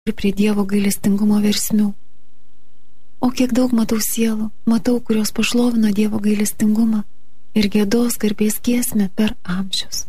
ir prie Dievo gailestingumo versmių. O kiek daug matau sielų, matau, kurios pašlovino Dievo gailestingumą ir giedos garbės giesmę per amžius.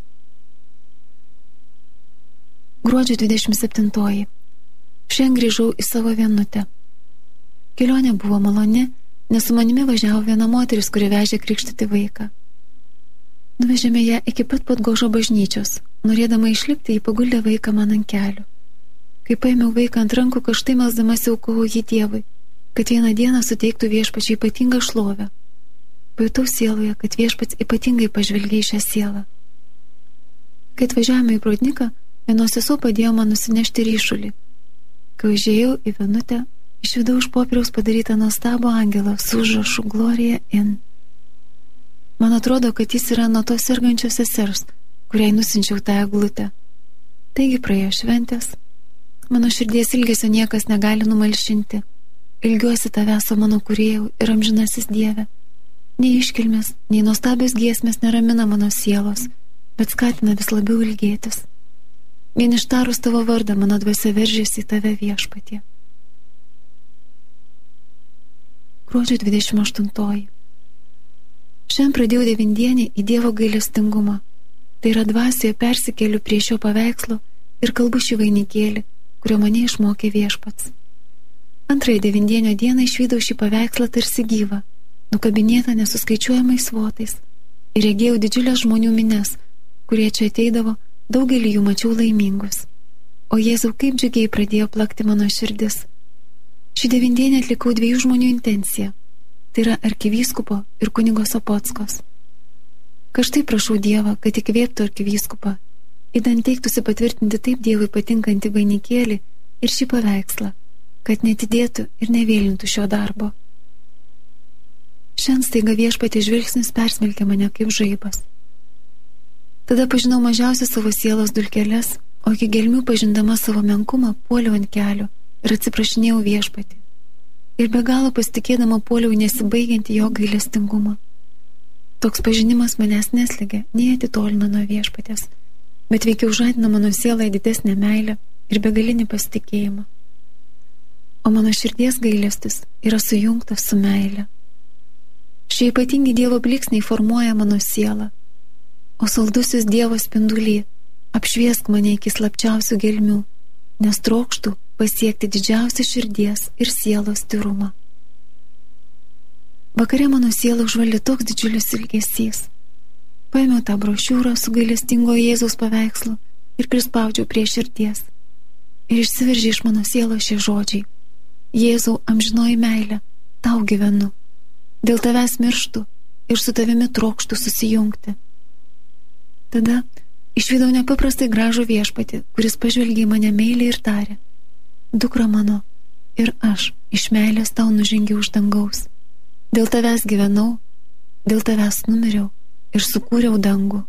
Gruodžio 27. Šiandien grįžau į savo vienutę. Kelionė buvo maloni, nes su manimi važiavo viena moteris, kuri vežė krikštyti vaiką. Nuvežėme ją iki pat Podgožo bažnyčios. Norėdama išlipti, jį paguldė vaiką man ant kelių. Kai paėmiau vaiką ant rankų, karštai melsdamas aukojau jį Dievui, kad vieną dieną suteiktų viešpačiai ypatingą šlovę. Pajutau sieloje, kad viešpats ypatingai pažvelgė į šią sielą. Kai atvažiavome į Brodniką, vienos sesuo padėjo man nusinešti ryšulį. Kai užėjau į vienutę, išvydau iš popieriaus padarytą nuostabų angelą su užrašu Gloria in. Man atrodo, kad jis yra nuo tos sergančios sesers, kuriai nusinčiau tą eglutę. Taigi praėjo šventės. Mano širdies ilgesio niekas negali numalšinti. Ilgiuosi tavęs, o mano kūrėjau ir amžinasis Dieve. Nei iškilmės, nei nuostabios giesmės neramina mano sielos, bet skatina vis labiau ilgėtis. Vien ištarus tavo vardą, mano dvasia veržėsi į tave viešpatie. Gruodžio 28. Šiandien pradėjau 9-dienį į Dievo gailestingumą. Tai yra dvasioje persikėliu prie šio paveikslo ir kalbu šį vainikėlį, kurio mane išmokė viešpats. Antrąją 9-dienio dieną išvydau šį paveikslą tarsi gyvą, nukabinėtą nesuskaičiuojamais svotais, ir regėjau didžiulės žmonių mines, kurie čia ateidavo, daugelį jų mačiau laimingus. O Jėzau, kaip džiugiai pradėjo plakti mano širdis. Šį 9-dienį atlikau 2 žmonių intenciją, tai yra arkivyskupo ir kunigo Sopockos. Kažtai prašau Dievą, kad įkvėptų arkivyskupą, idant teiktųsi patvirtinti taip Dievui patinkantį vainikėlį ir šį paveikslą, kad netidėtų ir nevėlintų šio darbo. Šiandien staiga viešpaties žvilgsnis persmelkė mane kaip žaibas. Tada pažinau mažiausias savo sielos dulkeles, o iki gelmių pažindama savo menkumą puoliau ant kelių ir atsiprašinėjau viešpatį. Ir be galo pasitikėdama puoliau nesibaigiantį jo gailestingumą. Toks pažinimas manęs neslėgė, nei atitolino nuo viešpatės, bet veikiau žadina mano sielai didesnę meilę ir begalinį pasitikėjimą. O mano širdies gailestis yra sujungtas su meile. Šie ypatingi Dievo bliksniai formuoja mano sielą, o saldusis Dievo spinduly apšviesk mane iki slapčiausių gelmių, nes trokštų pasiekti didžiausią širdies ir sielos tyrumą. Vakare mano sielą užvaldė toks didžiulis ilgesys. Paėmiau tą brošiūrą su gailestingo Jėzaus paveikslu ir prispaudžiau prie širdies. Ir išsiveržė iš mano sielos šie žodžiai: Jėzau, amžinoji meilė, tau gyvenu. Dėl tavęs mirštu ir su tavimi trokštu susijungti. Tada išvydau nepaprastai gražų viešpatį, kuris pažvelgė į mane meiliai ir tarė: Dukra mano, ir aš iš meilės tau nužengiau už dangaus. Dėl tavęs gyvenau, dėl tavęs numiriau ir sukūriau dangų.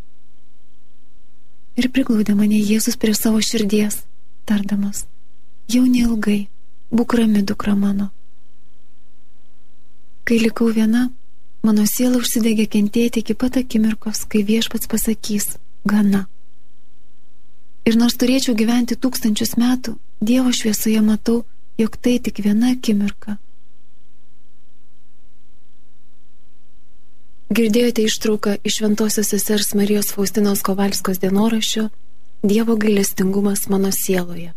Ir priglaudė mane Jėzus prie savo širdies, tardamas: Jau neilgai, būk rami, dukra mano. Kai likau viena, mano siela užsidegė kentėti iki pat akimirkos, kai viešpats pasakys: gana. Ir nors turėčiau gyventi 1000 metų, Dievo šviesoje matau, jog tai tik viena akimirka. Girdėjote ištrauką iš Šventosios sesers Marijos Faustinos Kovalskos dienoraščio Dievo gailestingumas mano sieloje.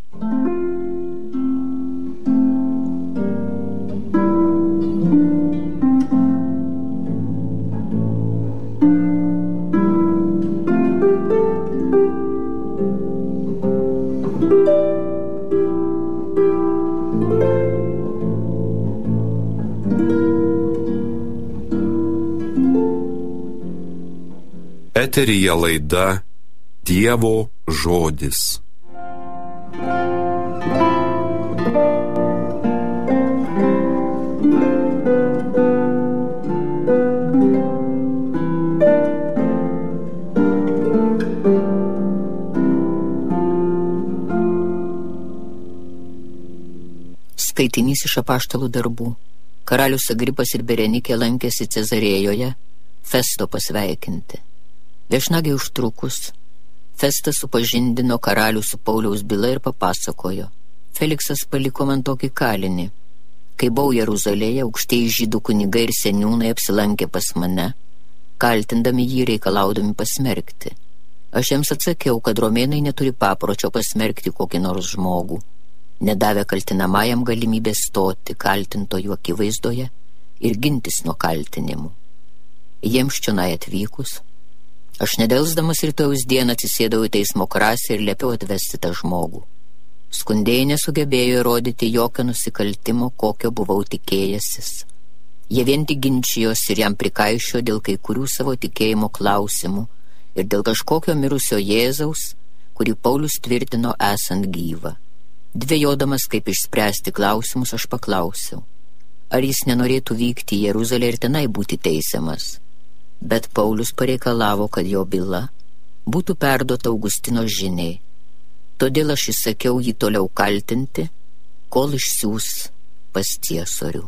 Eteryje laida Dievo žodis. Skaitinys iš apaštalų darbų. Karalius Agripas ir Berenikė lankėsi Cezarėjoje Festo pasveikinti. Viešnagiai užtrukus, Festas supažindino karalių su Pauliaus byla ir papasakojo, Feliksas paliko man tokį kalinį. Kai buvau Jeruzalėje, aukštieji žydų kunigai ir seniūnai apsilankė pas mane, kaltindami jį reikalaudami pasmerkti. Aš jiems atsakiau, kad romėnai neturi papročio pasmerkti kokį nors žmogų, nedavę kaltinamajam galimybę stoti kaltintojų akivaizdoje ir gintis nuo kaltinimų. Jiems čionai atvykus, aš nedelsdamas rytojaus dieną atsisėdau į teismo krasę ir liepiau atvesti tą žmogų. Skundėjai nesugebėjo įrodyti jokio nusikaltimo, kokio buvau tikėjęsis. Jie vien tik ginčijosi ir jam prikaišio dėl kai kurių savo tikėjimo klausimų ir dėl kažkokio mirusio Jėzaus, kurį Paulius tvirtino esant gyvą. Dvejodamas, kaip išspręsti klausimus, aš paklausiau, ar jis nenorėtų vykti į Jeruzalę ir tenai būti teisiamas. Bet Paulius pareikalavo, kad jo byla būtų perduota Augustino žiniai. Todėl aš įsakiau jį toliau kaltinti, kol išsiųs pas ciesorių.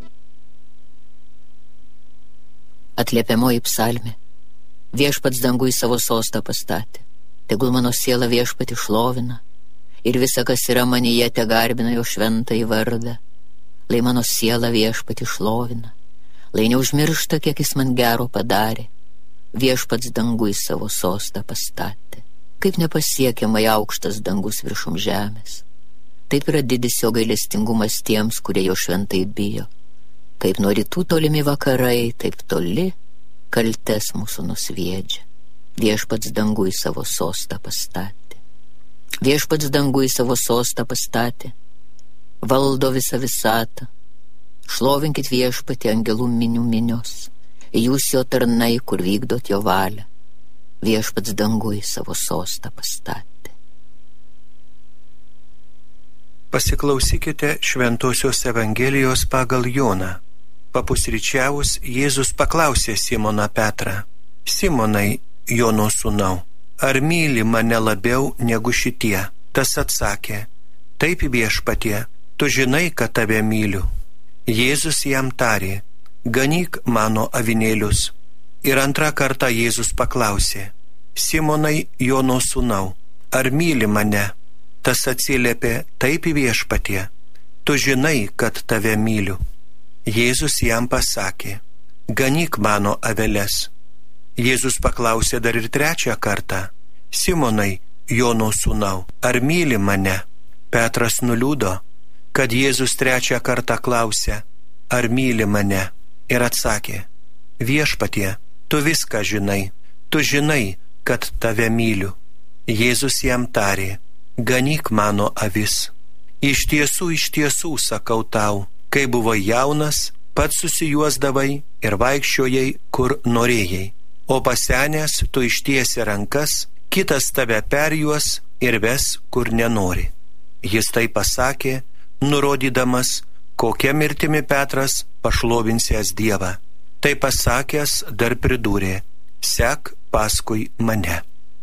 Atliepiamoji psalmė. Viešpats dangui savo sostą pastatė. Tegul mano siela viešpatį šlovina ir visa, kas yra manyje, te garbina jo šventąjį vardą. Lai mano siela viešpatį šlovina, lai neužmiršta, kiek jis man gero padarė. Viešpats dangui savo sostą pastatė. Kaip nepasiekiamai aukštas dangus viršum žemės. Taip yra didis jo gailestingumas tiems, kurie jo šventai bijo. Kaip nuo rytų tolimi vakarai, taip toli kaltes mūsų nusviedžia. Viešpats dangui savo sostą pastatė. Viešpats dangui savo sostą pastatė. Valdo visą visatą. Šlovinkit viešpatį angelų minių minios. Jūs jo tarnai, kur vykdot jo valią. Viešpats dangui savo sostą pastatė. Pasiklausykite Šventosios Evangelijos pagal Joną. Papusryčiavus, Jėzus paklausė Simoną Petrą: Simonai, Jono sūnau, ar myli mane labiau negu šitie? Tas atsakė: Taip, viešpatie, tu žinai, kad tave myliu. Jėzus jam tarė: Ganyk mano avinėlius. Ir antrą kartą Jėzus paklausė: Simonai, Jono sūnau, ar myli mane? Tas atsiliepė: Taip, viešpatie, tu žinai, kad tave myliu. Jėzus jam pasakė: Ganyk mano aveles. Jėzus paklausė dar ir trečią kartą: Simonai, Jono sūnau, ar myli mane? Petras nuliūdo, kad Jėzus trečią kartą klausė: Ar myli mane? Ir atsakė: Viešpatie, tu viską žinai, tu žinai, kad tave myliu. Jėzus jam tarė: Ganyk mano avis. Iš tiesų sakau tau, kai buvai jaunas, pats susijuosdavai ir vaikščiojai, kur norėjai, o pasenęs tu ištiesi rankas, kitas tave perjuos ir ves, kur nenori. Jis tai pasakė, nurodydamas, kokia mirtimi Petras pašlovinsiąs Dievą. Tai pasakęs dar pridūrė: Sek paskui mane.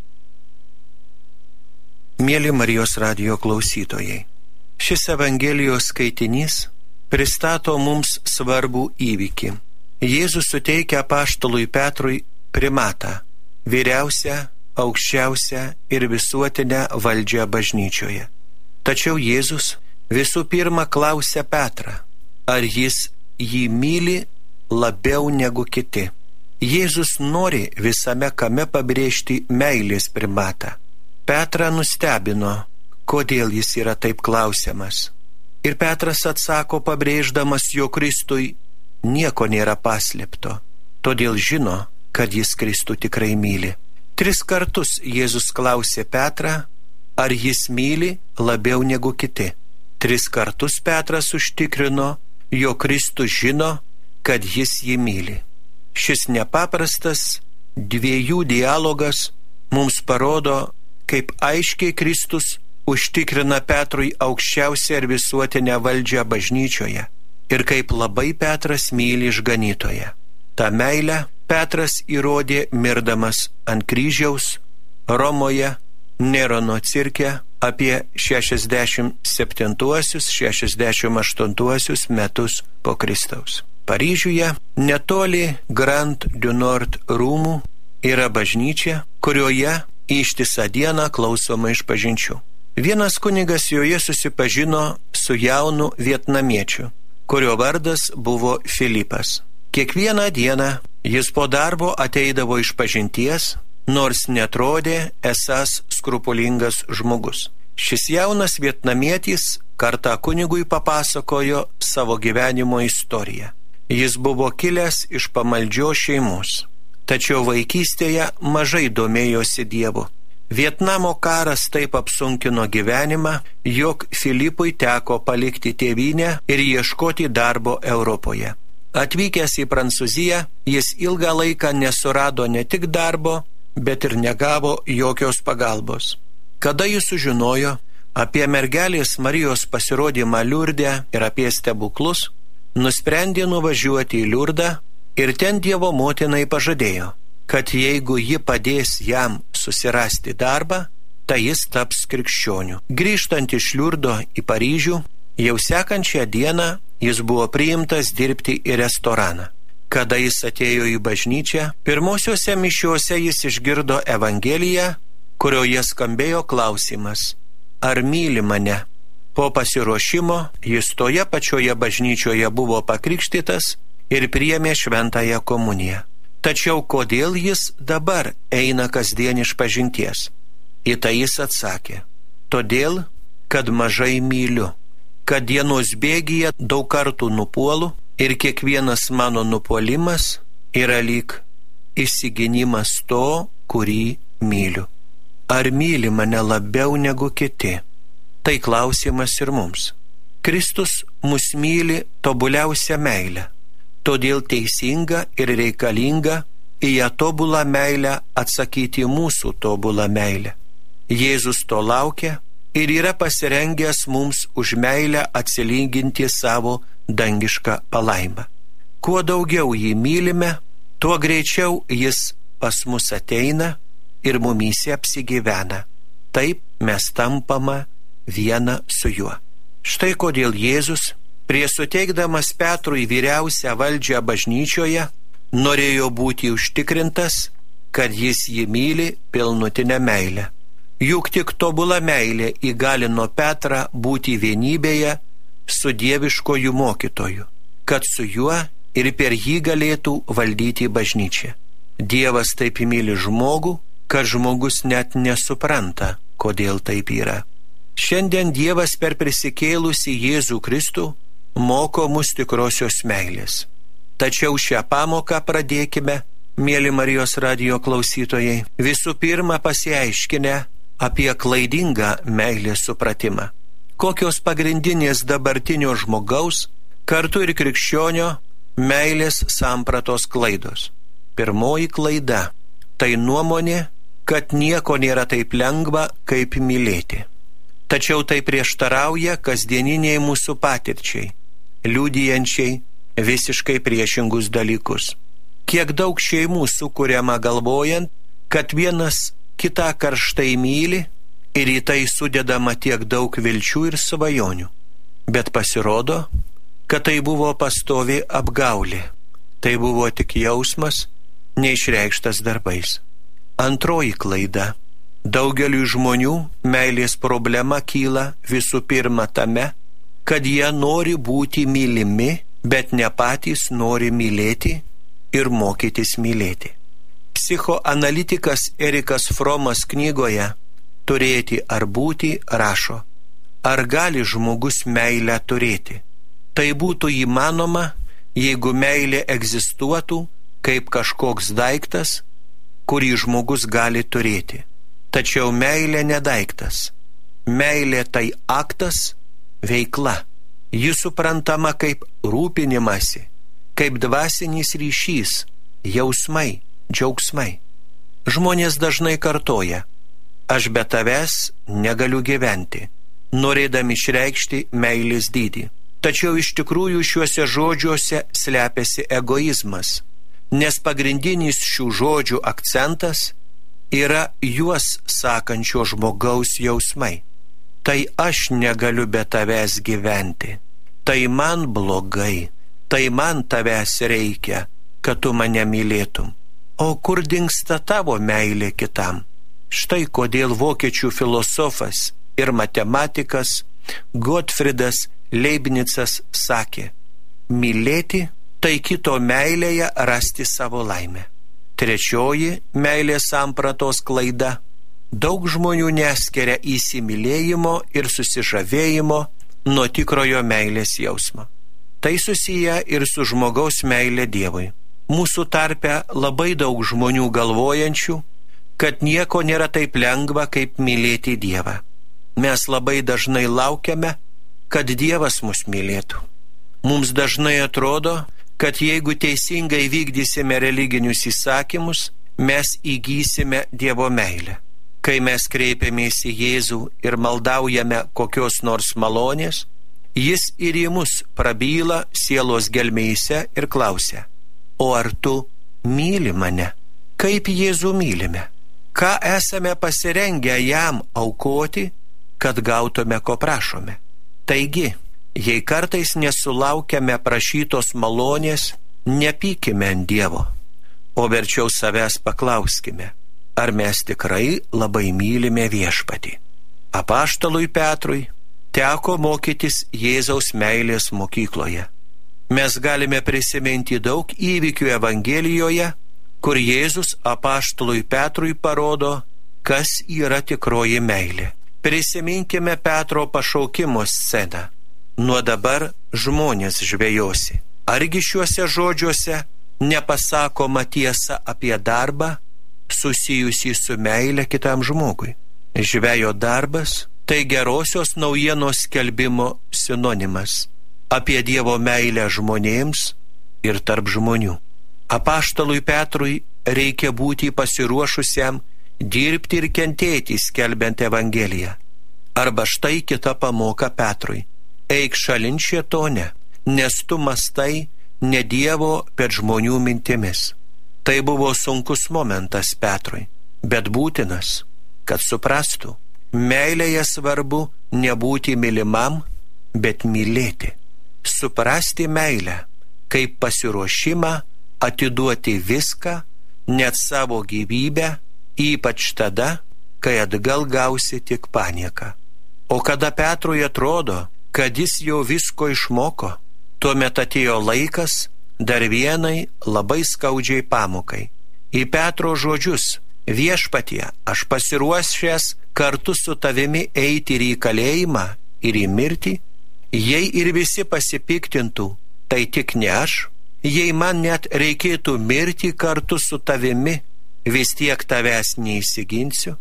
Mieli Marijos radijo klausytojai, šis Evangelijos skaitinys pristato mums svarbų įvykį. Jėzus suteikia apaštalui Petrui primatą, vyriausią, aukščiausią ir visuotinę valdžią bažnyčioje. Tačiau Jėzus visų pirma klausia Petrą, ar jis jį myli labiau negu kiti. Jėzus nori visame kame pabrėžti meilės primatą. Petrą nustebino, kodėl jis yra taip klausiamas. Ir Petras atsako, pabrėždamas, jog Kristui nieko nėra paslėpto, todėl žino, kad jis Kristų tikrai myli. 3 kartus Jėzus klausė Petrą, ar jis myli labiau negu kiti. 3 kartus Petras užtikrino, jog Kristus žino, kad jis jį myli. Šis nepaprastas dviejų dialogas mums parodo, kaip aiškiai Kristus užtikrina Petrui aukščiausią ir visuotinę valdžią bažnyčioje ir kaip labai Petras myli išganytoją. Ta meilę Petras įrodė mirdamas ant kryžiaus Romoje Nerono cirke apie 67-68 metus po Kristaus. Paryžiuje netoli Grand du Nord rūmų yra bažnyčia, kurioje ištisą dieną klausoma išpažinčių. Vienas kunigas joje susipažino su jaunu vietnamiečiu, kurio vardas buvo Filipas. Kiekvieną dieną jis po darbo ateidavo išpažinties, nors netrodė esąs skrupulingas žmogus. Šis jaunas vietnamietis kartą kunigui papasakojo savo gyvenimo istoriją. Jis buvo kilęs iš pamaldžios šeimos, tačiau vaikystėje mažai domėjosi Dievu. Vietnamo karas taip apsunkino gyvenimą, jog Filipui teko palikti tėvynę ir ieškoti darbo Europoje. Atvykęs į Prancūziją, jis ilgą laiką nesurado ne tik darbo, bet ir negavo jokios pagalbos. Kada jis sužinojo apie mergelės Marijos pasirodymą Liurde ir apie stebuklus, nusprendė nuvažiuoti į Liurdą ir ten Dievo motinai pažadėjo, kad jeigu ji padės jam susirasti darbą, tai jis taps krikščioniu. Grįžtant iš Liurdo į Paryžių, jau sekančią dieną jis buvo priimtas dirbti į restoraną. Kada jis atėjo į bažnyčią, pirmosiuose mišiuose jis išgirdo Evangeliją, kurioje skambėjo klausimas: ar myli mane? Po pasiruošimo jis toje pačioje bažnyčioje buvo pakrikštytas ir priėmė šventąją komuniją. Tačiau kodėl jis dabar eina kasdien išpažinties? Į tai jis atsakė: todėl, kad mažai myliu, kad dienos bėgyje daug kartų nupuolu ir kiekvienas mano nupuolimas yra lyg išsigynimas to, kurį myliu. Ar myli mane labiau negu kiti? Tai klausimas ir mums. Kristus mus myli tobuliausia meile, todėl teisinga ir reikalinga į ją tobulą meilę atsakyti mūsų tobulą meilę. Jėzus to laukia ir yra pasirengęs mums už meilę atsilyginti savo dangišką palaimą. Kuo daugiau jį mylime, tuo greičiau jis pas mus ateina ir mumyse apsigyvena. Taip mes tampama viena su juo. Štai kodėl Jėzus, prieš suteikdamas Petrui vyriausią valdžią bažnyčioje, norėjo būti užtikrintas, kad jis jį myli pilnutinę meilę. Juk tik tobula meilė įgalino Petrą būti vienybėje su dieviškoju mokytoju, kad su juo ir per jį galėtų valdyti bažnyčią. Dievas taip myli žmogų, kad žmogus net nesupranta, kodėl taip yra. Šiandien Dievas per prisikėlusį Jėzų Kristų moko mus tikrosios meilės. Tačiau šią pamoką pradėkime, mieli Marijos radijo klausytojai, visų pirma pasiaiškinę apie klaidingą meilės supratimą. Kokios pagrindinės dabartinio žmogaus, kartu ir krikščionio, meilės sampratos klaidos? Pirmoji klaida – tai nuomonė, kad nieko nėra taip lengva, kaip mylėti. Tačiau tai prieštarauja kasdieniniai mūsų patirčiai, liudijančiai visiškai priešingus dalykus. Kiek daug šeimų sukuriama galvojant, kad vienas kitą karštai myli ir į tai sudedama tiek daug vilčių ir svajonių. Bet pasirodo, kad tai buvo pastovi apgaulė. Tai buvo tik jausmas, neišreikštas darbais. Antroji klaida. Daugeliui žmonių meilės problema kyla visų pirma tame, kad jie nori būti mylimi, bet ne patys nori mylėti ir mokytis mylėti. Psichoanalitikas Erikas Fromas knygoje Turėti ar būti rašo: ar gali žmogus meilę turėti? Tai būtų įmanoma, jeigu meilė egzistuotų kaip kažkoks daiktas, kurį žmogus gali turėti. Tačiau meilė nedaiktas. Meilė tai aktas, veikla. Ji suprantama kaip rūpinimasi, kaip dvasinis ryšys, jausmai, džiaugsmai. Žmonės dažnai kartoja: aš be tavęs negaliu gyventi, norėdami išreikšti meilės dydį. Tačiau iš tikrųjų šiuose žodžiuose slepiasi egoizmas, nes pagrindinis šių žodžių akcentas yra juos sakančio žmogaus jausmai. Tai aš negaliu be tavęs gyventi, tai man blogai, tai man tavęs reikia, kad tu mane mylėtum. O kur dingsta tavo meilė kitam? Štai kodėl vokiečių filosofas ir matematikas Gottfriedas Leibnicas sakė: mylėti tai kito meilėje rasti savo laimę. Trečioji meilės sampratos klaida: daug žmonių neskiria įsimylėjimo ir susižavėjimo nuo tikrojo meilės jausmo. Tai susiję ir su žmogaus meilė Dievui. Mūsų tarpe labai daug žmonių galvojančių, kad nieko nėra taip lengva, kaip mylėti Dievą. Mes labai dažnai laukiame, kad Dievas mus mylėtų. Mums dažnai atrodo, kad jeigu teisingai vykdysime religinius įsakymus, mes įgysime Dievo meilę. Kai mes kreipiamės į Jėzų ir maldaujame kokios nors malonės, Jis ir į mus prabyla sielos gelmėse ir klausia: o ar tu myli mane? Kaip Jėzų mylime? Ką esame pasirengę jam aukoti, kad gautume, ko prašome? Taigi, jei kartais nesulaukiame prašytos malonės, nepykime ant Dievo, o verčiau savęs paklauskime, ar mes tikrai labai mylime Viešpatį. Apaštalui Petrui teko mokytis Jėzaus meilės mokykloje. Mes galime prisiminti daug įvykių Evangelijoje, kur Jėzus apaštalui Petrui parodo, kas yra tikroji meilė. Prisiminkime Petro pašaukimo sceną. Nuo dabar žmonės žvejosi. Argi šiuose žodžiuose nepasakoma tiesa apie darbą susijusį su meile kitam žmogui? Žvejo darbas tai gerosios naujienos skelbimo sinonimas apie Dievo meilę žmonėms ir tarp žmonių. Apaštalui Petrui reikia būti pasiruošusiam dirbti ir kentėti skelbiant Evangeliją. Arba štai kita pamoka Petrui: eik šalin šėtone, nes tu mastai ne Dievo, bet žmonių mintimis. Tai buvo sunkus momentas Petrui, bet būtinas, kad suprastų: meilėje svarbu nebūti mylimam, bet mylėti. Suprasti meilę kaip pasiruošimą atiduoti viską, net savo gyvybę, ypač tada, kai atgal gausi tik panieką. O kada Petrui atrodo, kad jis jau visko išmoko, tuomet atėjo laikas dar vienai labai skaudžiai pamokai. Į Petro žodžius: Viešpatie, aš pasiruošęs kartu su tavimi eiti ir į kalėjimą, ir į mirtį. Jei ir visi pasipiktintų, tai tik ne aš. Jei man net reikėtų mirti kartu su tavimi, vis tiek tavęs neįsiginsiu.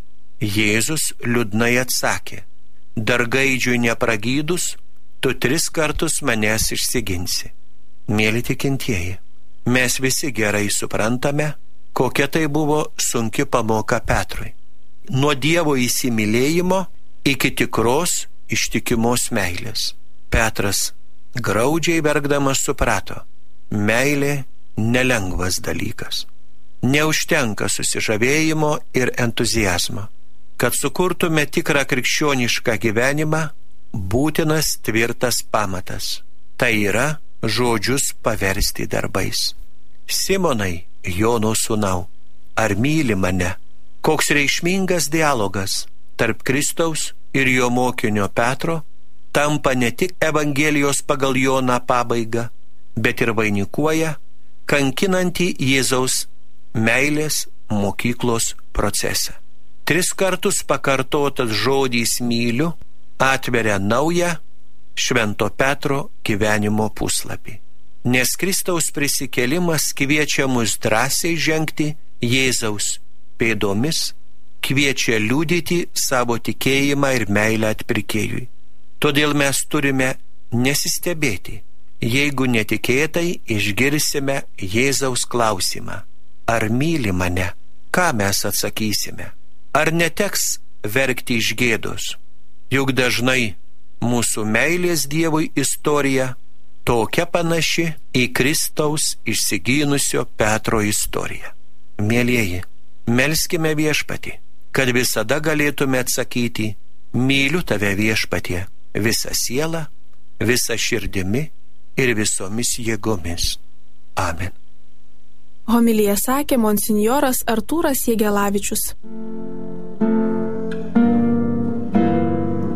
Jėzus liūdnai atsakė: dar gaidžiui nepragydus, tu 3 kartus manęs išsiginsi. Mėly tikintieji, mes visi gerai suprantame, kokia tai buvo sunki pamoka Petrui. Nuo Dievo įsimylėjimo iki tikros ištikimos meilės. Petras graudžiai verkdamas suprato: meilė nelengvas dalykas. Neužtenka susižavėjimo ir entuziazmo. Kad sukurtume tikrą krikščionišką gyvenimą, būtinas tvirtas pamatas. Tai yra žodžius paversti darbais. Simonai, Jono sūnau, ar myli mane? Koks reikšmingas dialogas tarp Kristaus ir jo mokinio Petro tampa ne tik Evangelijos pagal Joną pabaigą, bet ir vainikuoja kankinantį Jėzaus meilės mokyklos procesą. 3 kartus pakartotas žodis myliu atveria naują Švento Petro gyvenimo puslapį. Nes Kristaus prisikėlimas kviečia mus drąsiai žengti Jėzaus pėdomis, kviečia liudyti savo tikėjimą ir meilę atpirkėjui. Todėl mes turime nesistebėti, jeigu netikėtai išgirsime Jėzaus klausimą: ar myli mane? Ką mes atsakysime? Ar neteks verkti iš gėdos? Juk dažnai mūsų meilės Dievui istorija tokia panaši į Kristaus išsigynusio Petro istoriją. Mielieji, melskime Viešpatį, kad visada galėtume atsakyti: myliu tave, Viešpatie, visą sielą, visą širdimi ir visomis jėgomis. Amen. Homiliją sakė monsinjoras Artūras Jėgelavičius.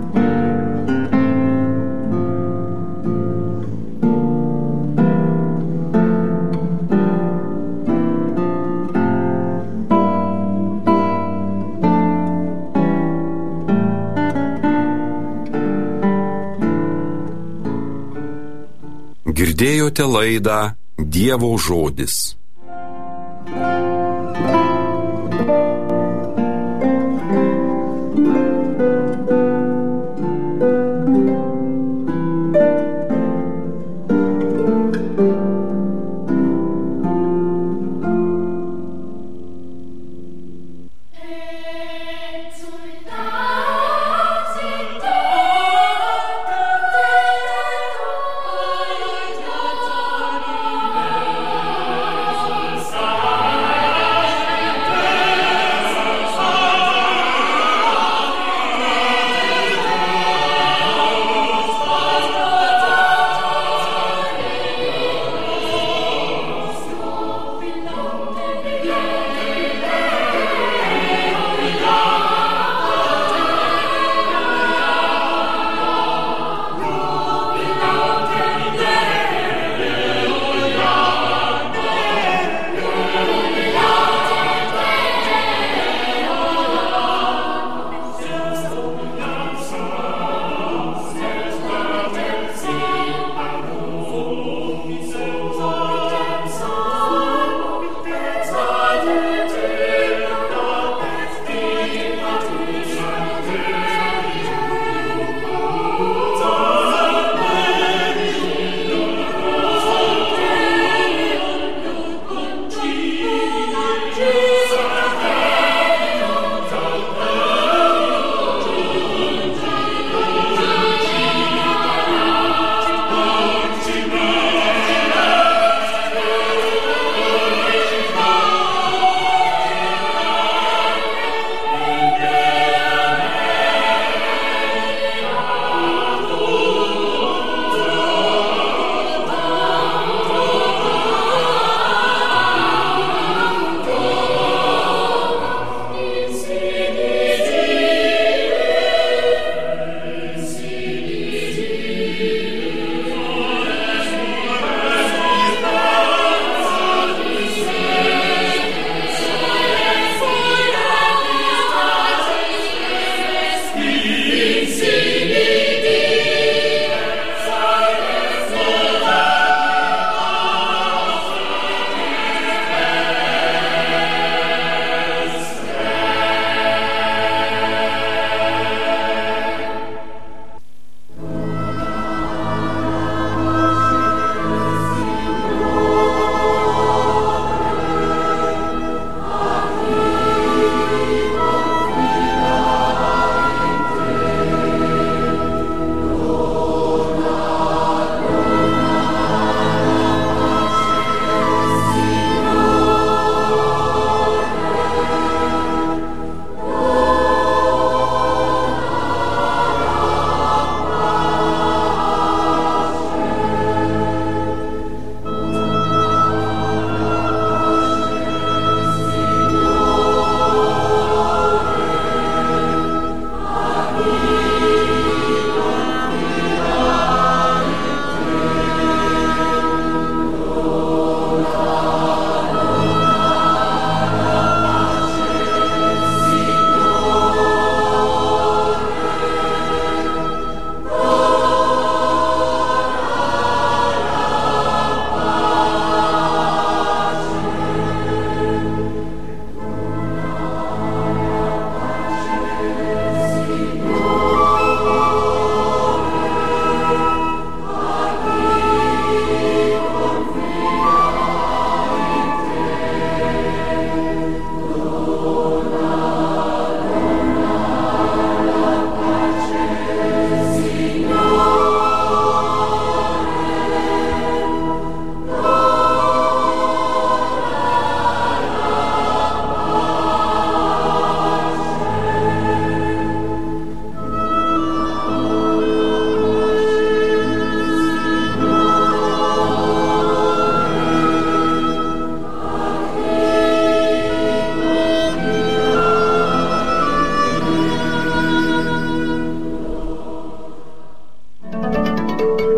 Girdėjote laidą Dievo žodis.